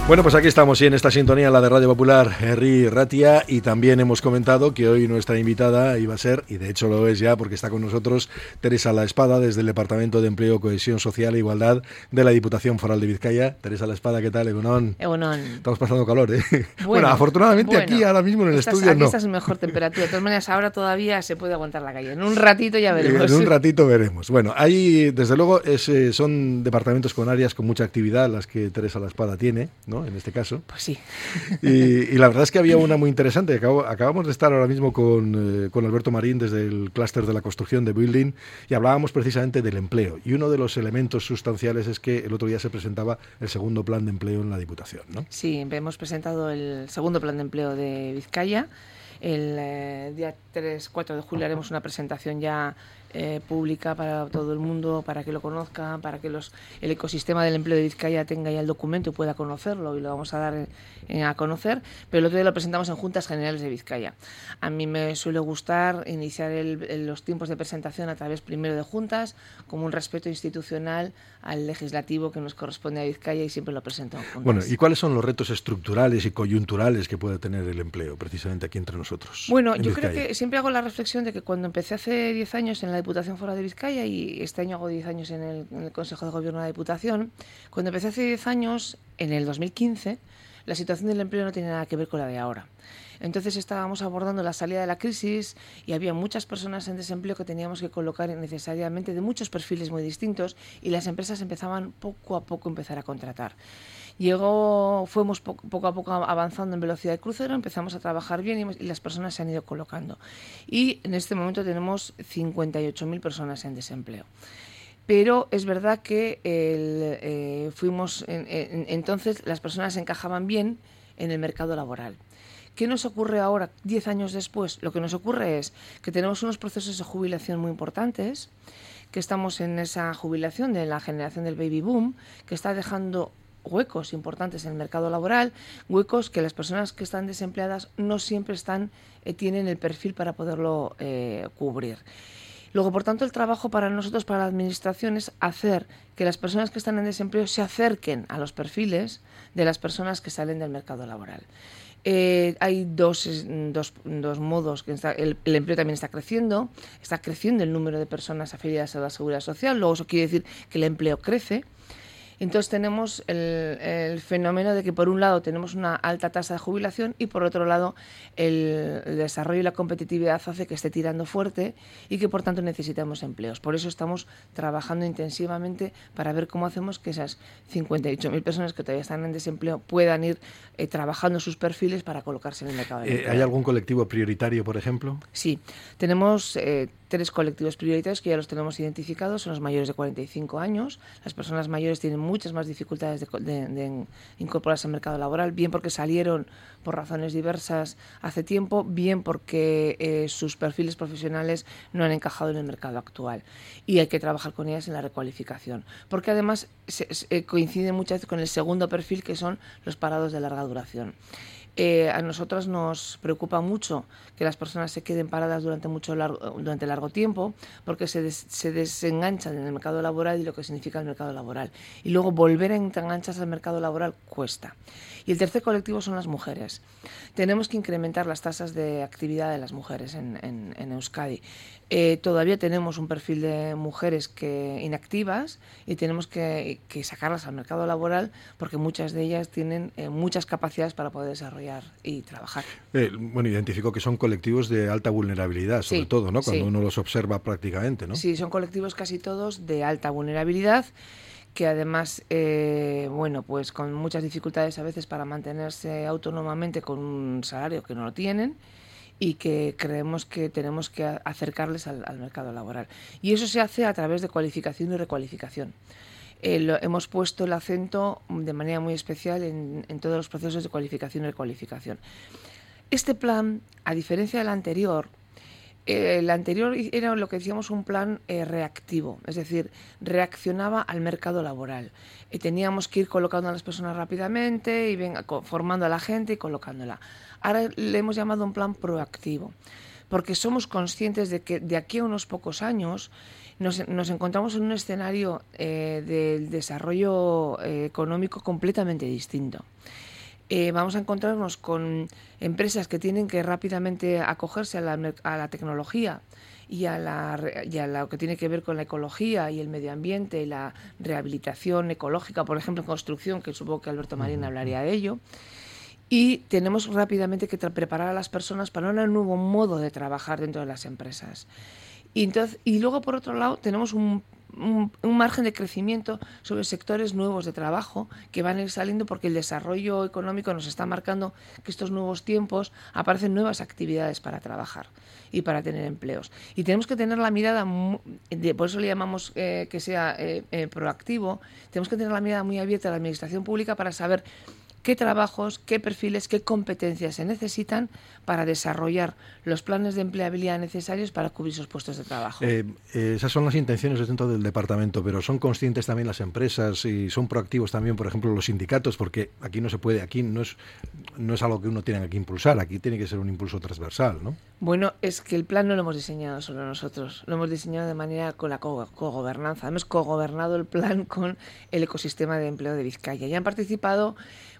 Bueno, pues aquí estamos, sí, en esta sintonía, la de Radio Popular, Herri Ratia, y también hemos comentado que hoy nuestra invitada iba a ser, y de hecho lo es ya porque está con nosotros, Teresa La Espada, desde el Departamento de Empleo, Cohesión Social e Igualdad de la Diputación Foral de Vizcaya. Teresa La Espada, ¿qué tal? Egunon. Egunon. Estamos pasando calor, ¿eh? Bueno, afortunadamente aquí ahora mismo en el estudio aquí no. Estás en mejor temperatura. De todas maneras, ahora todavía se puede aguantar la calle. En un ratito ya veremos. En un ratito veremos. Bueno, ahí desde luego son departamentos con áreas con mucha actividad las que Teresa La Espada tiene, ¿no? En este caso. Pues sí. Y la verdad es que había una muy interesante. Acabamos de estar ahora mismo con Alberto Marín desde el clúster de la construcción de Building y hablábamos precisamente del empleo. Y uno de los elementos sustanciales es que el otro día se presentaba el segundo plan de empleo en la Diputación, ¿no? Sí, hemos presentado el segundo plan de empleo de Vizcaya. El día 3-4 de julio haremos una presentación ya pública para todo el mundo, para que lo conozca, para que el ecosistema del empleo de Vizcaya tenga ya el documento y pueda conocerlo, y lo vamos a dar a conocer, pero el otro día lo presentamos en Juntas Generales de Vizcaya. A mí me suele gustar iniciar los tiempos de presentación a través primero de juntas, como un respeto institucional al legislativo que nos corresponde a Vizcaya, y siempre lo presento en juntas. Bueno, ¿y cuáles son los retos estructurales y coyunturales que puede tener el empleo, precisamente aquí entre nosotros? Bueno, yo creo que siempre hago la reflexión de que cuando empecé hace 10 años en la Diputación Foral de Vizcaya, y este año hago 10 años en el Consejo de Gobierno de la Diputación, cuando empecé hace 10 años, en el 2015, la situación del empleo no tenía nada que ver con la de ahora. Entonces estábamos abordando la salida de la crisis y había muchas personas en desempleo que teníamos que colocar necesariamente de muchos perfiles muy distintos, y las empresas empezaban poco a poco a contratar. Fuimos poco a poco avanzando en velocidad de crucero, empezamos a trabajar bien y las personas se han ido colocando. Y en este momento tenemos 58.000 personas en desempleo. Pero es verdad que entonces las personas encajaban bien en el mercado laboral. ¿Qué nos ocurre ahora, 10 años después? Lo que nos ocurre es que tenemos unos procesos de jubilación muy importantes, que estamos en esa jubilación de la generación del baby boom, que está dejando huecos importantes en el mercado laboral, huecos que las personas que están desempleadas no siempre tienen el perfil para poderlo cubrir. Luego, por tanto, el trabajo para nosotros, para la Administración, es hacer que las personas que están en desempleo se acerquen a los perfiles de las personas que salen del mercado laboral. Hay dos modos. El empleo también está creciendo el número de personas afiliadas a la Seguridad Social, luego eso quiere decir que el empleo crece. Entonces tenemos el fenómeno de que por un lado tenemos una alta tasa de jubilación y por otro lado el desarrollo y la competitividad hace que esté tirando fuerte y que por tanto necesitamos empleos. Por eso estamos trabajando intensivamente para ver cómo hacemos que esas 58.000 personas que todavía están en desempleo puedan ir trabajando sus perfiles para colocarse en el mercado del empleo. ¿Hay algún colectivo prioritario, por ejemplo? Sí, tenemos 3 colectivos prioritarios que ya los tenemos identificados. Son los mayores de 45 años. Las personas mayores tienen muchas más dificultades de incorporarse al mercado laboral, bien porque salieron por razones diversas hace tiempo, bien porque sus perfiles profesionales no han encajado en el mercado actual. Y hay que trabajar con ellas en la recualificación. Porque además coincide muchas veces con el segundo perfil, que son los parados de larga duración. A nosotros nos preocupa mucho que las personas se queden paradas durante largo tiempo, porque se desenganchan en el mercado laboral y lo que significa el mercado laboral. Y luego volver a engancharse al mercado laboral cuesta. Y el tercer colectivo son las mujeres. Tenemos que incrementar las tasas de actividad de las mujeres en Euskadi. Todavía tenemos un perfil de mujeres inactivas y tenemos que sacarlas al mercado laboral, porque muchas de ellas tienen muchas capacidades para poder desarrollar y trabajar. Bueno, identifico que son colectivos de alta vulnerabilidad, sobre todo, ¿no? Cuando uno los observa prácticamente, ¿no? Sí, son colectivos casi todos de alta vulnerabilidad, que además, pues con muchas dificultades a veces para mantenerse autónomamente con un salario que no lo tienen, y que creemos que tenemos que acercarles al mercado laboral. Y eso se hace a través de cualificación y recualificación. Hemos puesto el acento de manera muy especial en todos los procesos de cualificación y recualificación. Este plan, a diferencia del anterior, el anterior era lo que decíamos un plan reactivo, es decir, reaccionaba al mercado laboral. Teníamos que ir colocando a las personas rápidamente y formando a la gente y colocándola. Ahora le hemos llamado un plan proactivo, porque somos conscientes de que de aquí a unos pocos años nos encontramos en un escenario del desarrollo económico completamente distinto. Vamos a encontrarnos con empresas que tienen que rápidamente acogerse a la tecnología y a lo que tiene que ver con la ecología y el medio ambiente y la rehabilitación ecológica, por ejemplo, en construcción, que supongo que Alberto Marín hablaría de ello. Y tenemos rápidamente que preparar a las personas para un nuevo modo de trabajar dentro de las empresas. Y luego, por otro lado, tenemos un margen de crecimiento sobre sectores nuevos de trabajo que van a ir saliendo porque el desarrollo económico nos está marcando que estos nuevos tiempos aparecen nuevas actividades para trabajar y para tener empleos. Y tenemos que tener la mirada, por eso le llamamos que sea proactivo, tenemos que tener la mirada muy abierta a la administración pública para saber qué trabajos, qué perfiles, qué competencias se necesitan para desarrollar los planes de empleabilidad necesarios para cubrir esos puestos de trabajo. Esas son las intenciones dentro del departamento, pero son conscientes también las empresas y son proactivos también, por ejemplo, los sindicatos, porque aquí no se puede, aquí no es algo que uno tiene que impulsar, aquí tiene que ser un impulso transversal, ¿no? Bueno, es que el plan no lo hemos diseñado solo nosotros, lo hemos diseñado de manera con la cogobernanza. Hemos cogobernado el plan con el ecosistema de empleo de Vizcaya y han participado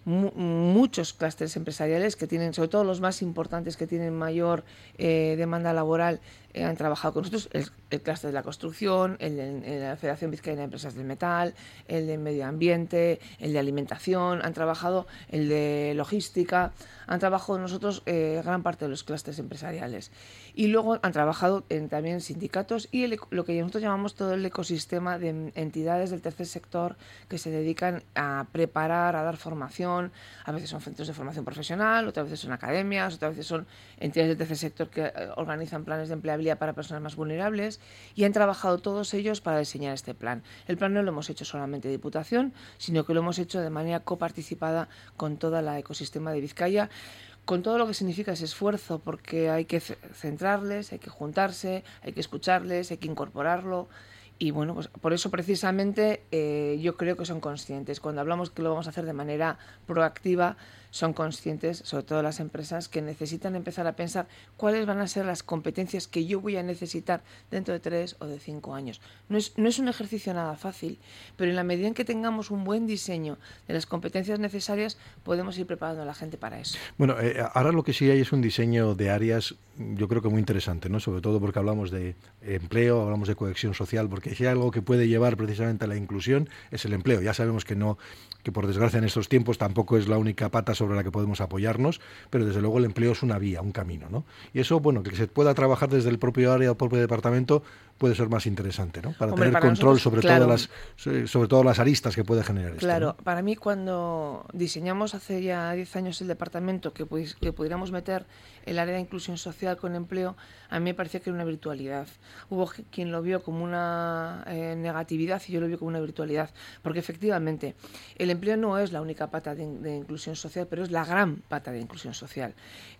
muchos clústeres empresariales que tienen, sobre todo los más importantes que tienen mayor demanda laboral, han trabajado con nosotros, el clúster de la construcción, el de la Federación Vizcaína de Empresas del Metal, el de Medio Ambiente, el de Alimentación, han trabajado el de Logística, han trabajado con nosotros gran parte de los clústeres empresariales. Y luego han trabajado también sindicatos y lo que nosotros llamamos todo el ecosistema de entidades del tercer sector que se dedican a preparar, a dar formación. A veces son centros de formación profesional, otras veces son academias, otras veces son entidades del tercer sector que organizan planes de empleabilidad para personas más vulnerables, y han trabajado todos ellos para diseñar este plan. El plan no lo hemos hecho solamente Diputación, sino que lo hemos hecho de manera coparticipada con toda la ecosistema de Vizcaya, con todo lo que significa ese esfuerzo, porque hay que centrarles, hay que juntarse, hay que escucharles, hay que incorporarlo. Y bueno, pues por eso precisamente yo creo que son conscientes. Cuando hablamos que lo vamos a hacer de manera proactiva, son conscientes, sobre todo las empresas, que necesitan empezar a pensar cuáles van a ser las competencias que yo voy a necesitar dentro de 3 o de 5 años. No es un ejercicio nada fácil, pero en la medida en que tengamos un buen diseño de las competencias necesarias, podemos ir preparando a la gente para eso. Bueno, ahora lo que sí hay es un diseño de áreas, yo creo que muy interesante, ¿no? Sobre todo porque hablamos de empleo, hablamos de cohesión social, porque si hay algo que puede llevar precisamente a la inclusión es el empleo. Ya sabemos que por desgracia en estos tiempos tampoco es la única pata sobre la que podemos apoyarnos, pero desde luego el empleo es una vía, un camino, ¿no? Y eso, bueno, que se pueda trabajar desde el propio área o propio departamento puede ser más interesante, ¿no? Para tener control nosotros, sobre, claro, sobre todo las aristas que puede generar esto. Claro, ¿no? Para mí cuando diseñamos hace ya 10 años el departamento que pudiéramos meter el área de inclusión social con empleo, a mí me parecía que era una virtualidad. Hubo quien lo vio como una negatividad y yo lo vi como una virtualidad, porque efectivamente el empleo no es la única pata de inclusión social, pero es la gran pata de inclusión social.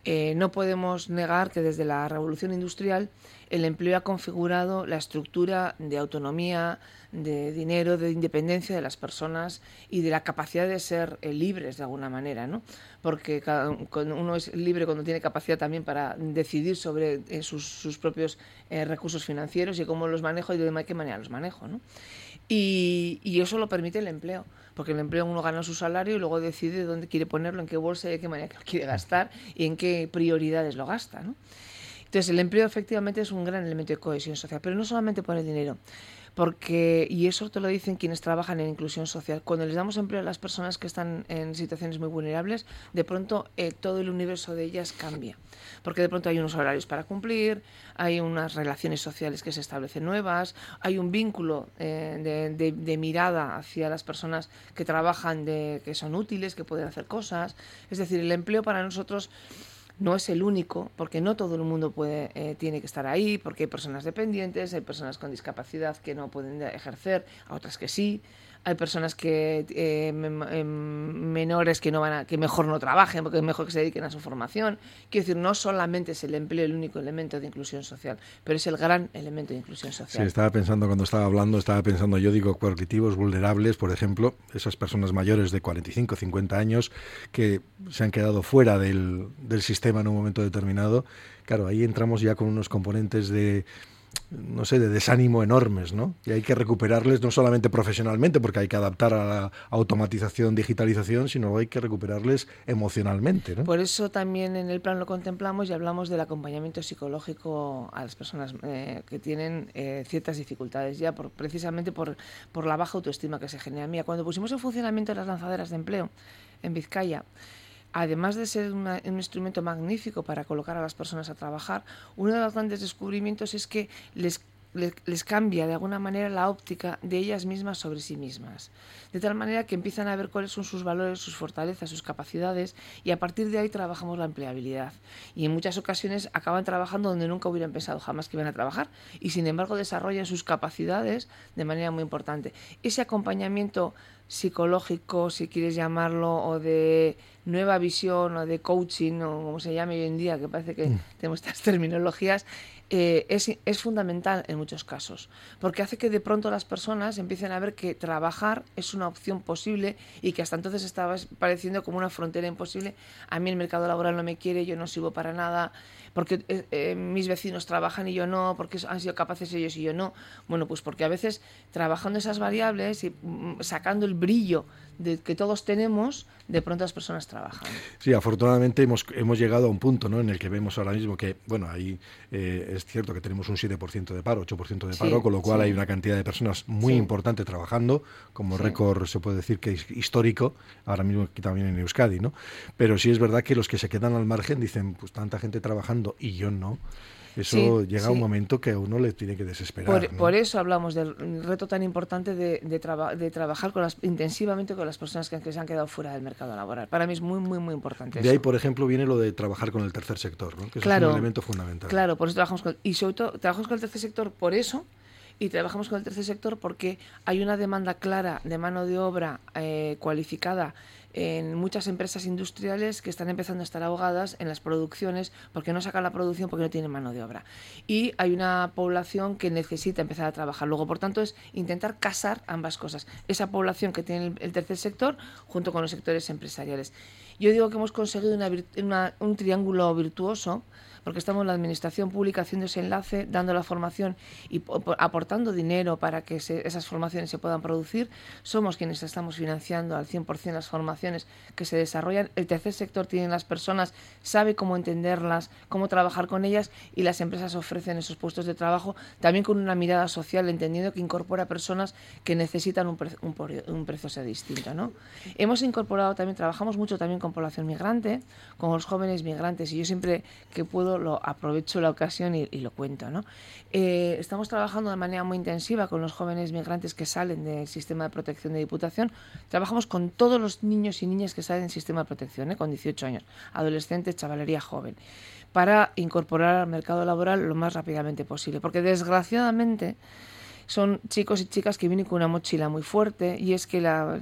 No podemos negar que desde la revolución industrial el empleo ha configurado la estructura de autonomía, de dinero, de independencia de las personas y de la capacidad de ser libres de alguna manera, ¿no? Porque uno es libre cuando tiene capacidad también para decidir sobre sus propios recursos financieros y cómo los manejo y de qué manera los manejo, ¿no? Y eso lo permite el empleo, porque el empleo uno gana su salario y luego decide dónde quiere ponerlo, en qué bolsa y de qué manera lo quiere gastar y en qué prioridades lo gasta, ¿no? Entonces, el empleo efectivamente es un gran elemento de cohesión social, pero no solamente por el dinero, y eso te lo dicen quienes trabajan en inclusión social. Cuando les damos empleo a las personas que están en situaciones muy vulnerables, de pronto todo el universo de ellas cambia, porque de pronto hay unos horarios para cumplir, hay unas relaciones sociales que se establecen nuevas, hay un vínculo de mirada hacia las personas que trabajan, que son útiles, que pueden hacer cosas. Es decir, el empleo para nosotros no es el único, porque no todo el mundo tiene que estar ahí, porque hay personas dependientes, hay personas con discapacidad que no pueden ejercer, a otras que sí, hay personas menores que mejor no trabajen, porque es mejor que se dediquen a su formación. Quiero decir, no solamente es el empleo el único elemento de inclusión social, pero es el gran elemento de inclusión social. Sí, estaba pensando yo digo colectivos vulnerables, por ejemplo, esas personas mayores de 45, 50 años que se han quedado fuera del sistema en un momento determinado. Claro, ahí entramos ya con unos componentes de no sé, de desánimo enormes, ¿no? Y hay que recuperarles no solamente profesionalmente, porque hay que adaptar a la automatización, digitalización, sino hay que recuperarles emocionalmente, ¿no? Por eso también en el plan lo contemplamos y hablamos del acompañamiento psicológico a las personas que tienen ciertas dificultades, ya precisamente por la baja autoestima que se genera. Mira, cuando pusimos en funcionamiento las lanzaderas de empleo en Vizcaya, además de ser un instrumento magnífico para colocar a las personas a trabajar, uno de los grandes descubrimientos es que les cambia de alguna manera la óptica de ellas mismas sobre sí mismas. De tal manera que empiezan a ver cuáles son sus valores, sus fortalezas, sus capacidades, y a partir de ahí trabajamos la empleabilidad. Y en muchas ocasiones acaban trabajando donde nunca hubieran pensado jamás que iban a trabajar, y sin embargo desarrollan sus capacidades de manera muy importante. Ese acompañamiento psicológico, si quieres llamarlo, o de nueva visión, o de coaching, o como se llame hoy en día, que parece que tenemos estas terminologías, es fundamental en muchos casos, porque hace que de pronto las personas empiecen a ver que trabajar es una opción posible y que hasta entonces estaba pareciendo como una frontera imposible. A mí el mercado laboral no me quiere, yo no sirvo para nada, porque mis vecinos trabajan y yo no, porque han sido capaces ellos y yo no. Bueno, pues porque a veces trabajando esas variables y sacando el brillo de que todos tenemos, de pronto las personas trabajan. Sí, afortunadamente hemos llegado a un punto, ¿no?, en el que vemos ahora mismo que, bueno, ahí es cierto que tenemos un 7% de paro, 8% de paro, con lo cual hay una cantidad de personas muy importante trabajando, como récord se puede decir que es histórico, ahora mismo aquí también en Euskadi, ¿no? Pero sí es verdad que los que se quedan al margen dicen, pues tanta gente trabajando y yo no. Eso llega a un momento que a uno le tiene que desesperar. Por eso hablamos del reto tan importante de trabajar intensivamente con las personas que se han quedado fuera del mercado laboral. Para mí es muy, muy, muy importante. De ahí, por ejemplo, viene lo de trabajar con el tercer sector, ¿no? Que eso es un elemento fundamental. Claro, por eso trabajamos y sobre todo trabajamos con el tercer sector por eso. Y trabajamos con el tercer sector porque hay una demanda clara de mano de obra cualificada en muchas empresas industriales que están empezando a estar ahogadas en las producciones porque no sacan la producción porque no tienen mano de obra. Y hay una población que necesita empezar a trabajar. Luego, por tanto, es intentar casar ambas cosas. Esa población que tiene el tercer sector junto con los sectores empresariales. Yo digo que hemos conseguido un triángulo virtuoso, porque estamos en la administración pública haciendo ese enlace, dando la formación y aportando dinero para que esas formaciones se puedan producir. Somos quienes estamos financiando al 100% las formaciones que se desarrollan. El tercer sector tiene las personas, sabe cómo entenderlas, cómo trabajar con ellas, y las empresas ofrecen esos puestos de trabajo también con una mirada social, entendiendo que incorpora personas que necesitan un proceso distinto, ¿no? Hemos incorporado también, trabajamos mucho también con población migrante, con los jóvenes migrantes, y yo siempre que puedo aprovecho la ocasión y lo cuento, ¿no? Estamos trabajando de manera muy intensiva con los jóvenes migrantes que salen del sistema de protección de Diputación. Trabajamos con todos los niños y niñas que salen del sistema de protección, con 18 años, adolescentes, chavalería joven, para incorporar al mercado laboral lo más rápidamente posible, porque desgraciadamente son chicos y chicas que vienen con una mochila muy fuerte, y es que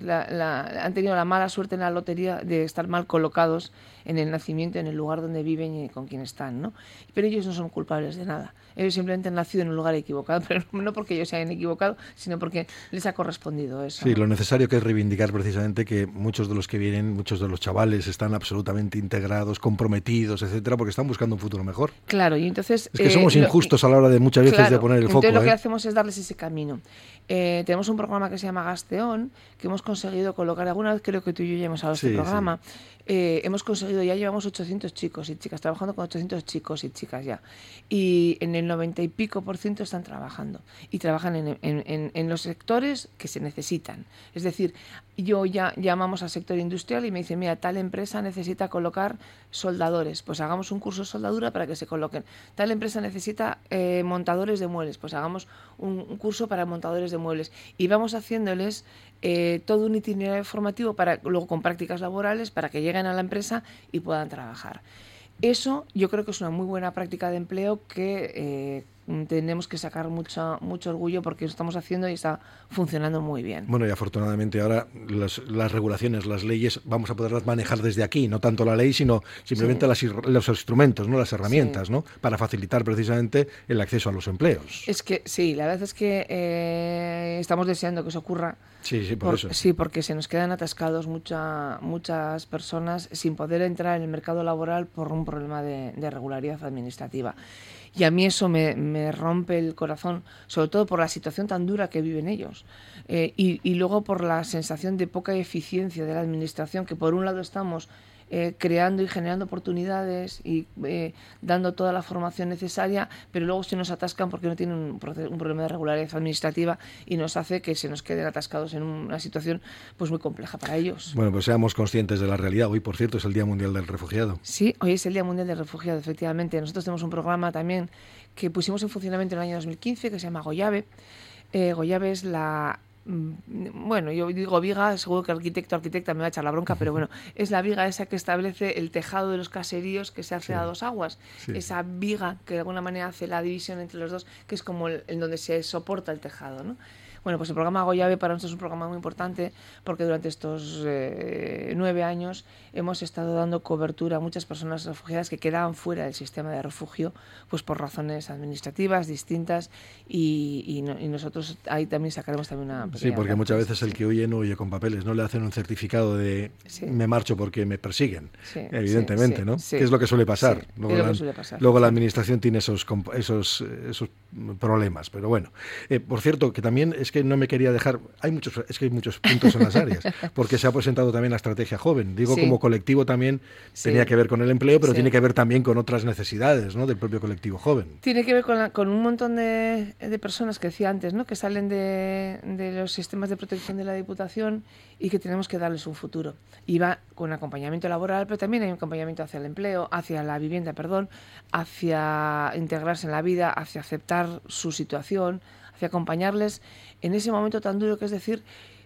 han tenido la mala suerte en la lotería de estar mal colocados en el nacimiento, en el lugar donde viven y con quien están, ¿no? Pero ellos no son culpables de nada. Ellos simplemente han nacido en un lugar equivocado, pero no porque ellos se hayan equivocado, sino porque les ha correspondido eso. Sí, ¿no? Lo necesario que es reivindicar precisamente que muchos de los que vienen, muchos de los chavales están absolutamente integrados, comprometidos, etcétera, porque están buscando un futuro mejor. Claro, y entonces... Es que somos injustos a la hora de muchas veces de poner el foco. Entonces lo que hacemos es darles ese camino. Tenemos un programa que se llama Gasteón, que hemos conseguido colocar, alguna vez creo que tú y yo ya hemos hablado de este programa, hemos conseguido, ya llevamos 800 chicos y chicas, trabajando con 800 chicos y chicas ya, y en el 90 y pico % están trabajando, y trabajan en los sectores que se necesitan. Es decir, yo ya llamamos al sector industrial y me dicen, mira, tal empresa necesita colocar soldadores, pues hagamos un curso de soldadura para que se coloquen. Tal empresa necesita montadores de muebles, pues hagamos un curso para montadores de muebles, y vamos haciéndoles todo un itinerario formativo para luego con prácticas laborales para que lleguen a la empresa y puedan trabajar. Eso yo creo que es una muy buena práctica de empleo que tenemos que sacar mucho orgullo, porque lo estamos haciendo y está funcionando muy bien. Bueno, y afortunadamente ahora las regulaciones, las leyes, vamos a poderlas manejar desde aquí, no tanto la ley, sino simplemente los instrumentos, ¿no? Las herramientas, ¿no? Para facilitar precisamente el acceso a los empleos. Es que sí, la verdad es que estamos deseando que eso ocurra. Sí, por eso. Sí, porque se nos quedan atascados muchas personas sin poder entrar en el mercado laboral por un problema de regularidad administrativa. Y a mí eso me rompe el corazón, sobre todo por la situación tan dura que viven ellos. Y luego por la sensación de poca eficiencia de la administración, que por un lado estamos creando y generando oportunidades y dando toda la formación necesaria, pero luego se nos atascan porque no tienen un problema de regularidad administrativa y nos hace que se nos queden atascados en una situación pues muy compleja para ellos. Bueno, pues seamos conscientes de la realidad. Hoy, por cierto, es el Día Mundial del Refugiado. Sí, hoy es el Día Mundial del Refugiado, efectivamente. Nosotros tenemos un programa también que pusimos en funcionamiento en el año 2015 que se llama Goyabe. Goyabe es la... Bueno, yo digo viga, seguro que arquitecta me va a echar la bronca, pero bueno, es la viga esa que establece el tejado de los caseríos que se hace a dos aguas. Sí. Esa viga que de alguna manera hace la división entre los dos, que es como el donde se soporta el tejado, ¿no? Bueno, pues el programa Goyabe para nosotros es un programa muy importante porque durante estos 9 años hemos estado dando cobertura a muchas personas refugiadas que quedaban fuera del sistema de refugio pues por razones administrativas distintas y nosotros ahí también sacaremos también una pequeña... Sí, porque muchas veces el que huye no huye con papeles, no le hacen un certificado de me marcho porque me persiguen, evidentemente, ¿no? Sí. Que es lo que suele pasar. Sí, luego la administración tiene esos problemas, pero bueno. Por cierto, que también es que no me quería dejar, hay muchos puntos en las áreas, porque se ha presentado también la estrategia joven. Digo, como colectivo también tenía que ver con el empleo, pero tiene que ver también con otras necesidades, ¿no?, del propio colectivo joven. Tiene que ver con un montón de personas que decía antes, ¿no?, que salen de los sistemas de protección de la Diputación y que tenemos que darles un futuro. Y va con acompañamiento laboral, pero también hay un acompañamiento hacia el empleo, hacia la vivienda, hacia integrarse en la vida, hacia aceptar su situación, hacia acompañarles en ese momento tan duro que es decir,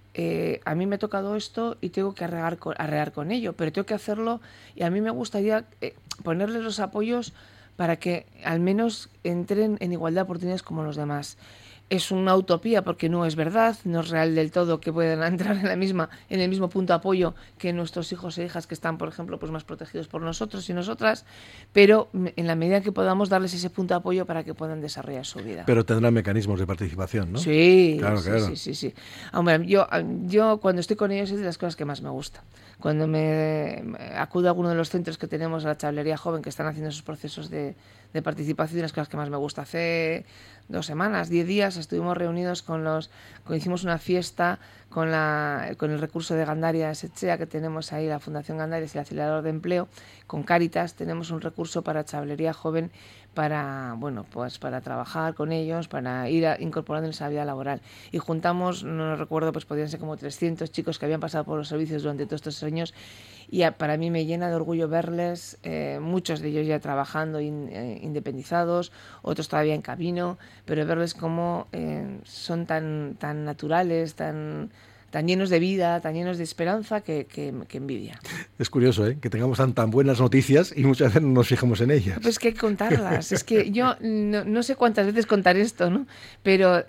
a mí me ha tocado esto y tengo que arrear con ello, pero tengo que hacerlo y a mí me gustaría ponerles los apoyos para que al menos entren en igualdad de oportunidades como los demás. Es una utopía porque no es verdad, no es real del todo que puedan entrar en el mismo punto de apoyo que nuestros hijos e hijas que están, por ejemplo, pues más protegidos por nosotros y nosotras, pero en la medida que podamos darles ese punto de apoyo para que puedan desarrollar su vida. Pero tendrán mecanismos de participación, ¿no? Sí, claro. Sí. Hombre, yo cuando estoy con ellos es de las cosas que más me gusta. Cuando me acudo a alguno de los centros que tenemos, a la Chavalería Joven, que están haciendo esos procesos de participación, las cosas que más me gusta. Hace 2 semanas, 10 días, estuvimos reunidos hicimos una fiesta con el recurso de Gandarias Etxea que tenemos ahí, la Fundación Gandarias y el Acelerador de Empleo, con Cáritas tenemos un recurso para Chavalería Joven para trabajar con ellos, para ir incorporándoles a la vida laboral. Y juntamos, no recuerdo, pues podían ser como 300 chicos que habían pasado por los servicios durante todos estos años y para mí me llena de orgullo verles, muchos de ellos ya trabajando independizados, otros todavía en camino, pero verles cómo son tan naturales, tan llenos de vida, tan llenos de esperanza que envidia. Es curioso, que tengamos tan buenas noticias y muchas veces no nos fijamos en ellas. Pues que hay que contarlas. Es que yo no sé cuántas veces contar esto, ¿no? Pero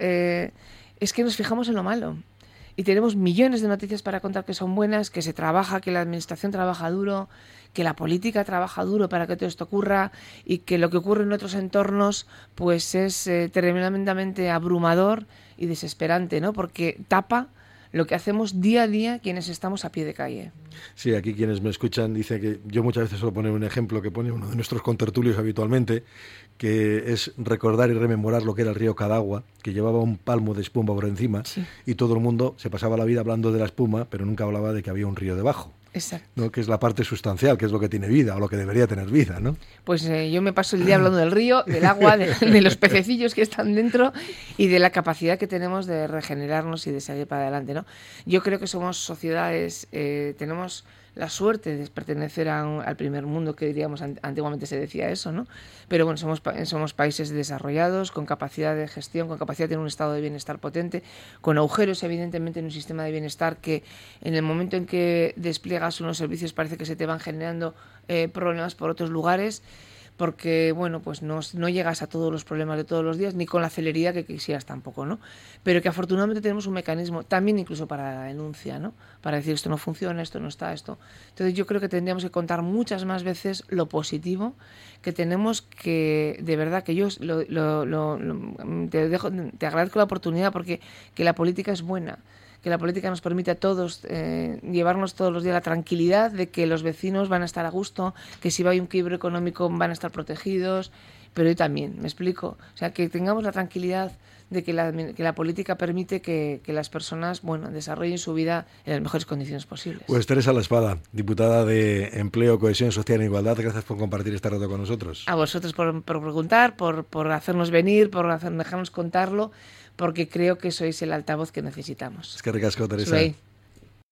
es que nos fijamos en lo malo. Y tenemos millones de noticias para contar que son buenas, que se trabaja, que la administración trabaja duro, que la política trabaja duro para que todo esto ocurra y que lo que ocurre en otros entornos pues es tremendamente abrumador y desesperante, ¿no? Porque tapa lo que hacemos día a día quienes estamos a pie de calle. Sí, aquí quienes me escuchan dicen que yo muchas veces suelo poner un ejemplo que pone uno de nuestros contertulios habitualmente, que es recordar y rememorar lo que era el río Cadagua, que llevaba un palmo de espuma por encima, y todo el mundo se pasaba la vida hablando de la espuma, pero nunca hablaba de que había un río debajo. Exacto. ¿No? Que es la parte sustancial, que es lo que tiene vida, o lo que debería tener vida, ¿no? Pues yo me paso el día hablando del río, del agua, de los pececillos que están dentro y de la capacidad que tenemos de regenerarnos y de salir para adelante, ¿no? Yo creo que somos sociedades, tenemos la suerte de pertenecer al primer mundo, que diríamos, antiguamente se decía eso, ¿no? Pero bueno, somos países desarrollados, con capacidad de gestión, con capacidad de tener un estado de bienestar potente, con agujeros evidentemente en un sistema de bienestar que en el momento en que despliegas unos servicios parece que se te van generando problemas por otros lugares, porque bueno, pues no llegas a todos los problemas de todos los días, ni con la celeridad que quisieras tampoco, ¿no? Pero que afortunadamente tenemos un mecanismo, también incluso para la denuncia, ¿no? Para decir esto no funciona, esto no está, esto. Entonces yo creo que tendríamos que contar muchas más veces lo positivo, que tenemos que, de verdad, que yo te agradezco la oportunidad porque que la política es buena, que la política nos permite a todos llevarnos todos los días la tranquilidad de que los vecinos van a estar a gusto, que si va a un quiebro económico van a estar protegidos, pero hoy también, ¿me explico? O sea, que tengamos la tranquilidad de que la política permite que las personas, bueno, desarrollen su vida en las mejores condiciones posibles. Pues Teresa La Espada, diputada de Empleo, Cohesión Social e Igualdad, gracias por compartir este rato con nosotros. A vosotros por preguntar, por hacernos venir, dejarnos contarlo, porque creo que sois el altavoz que necesitamos. Es que ricasco, Teresa. Soy.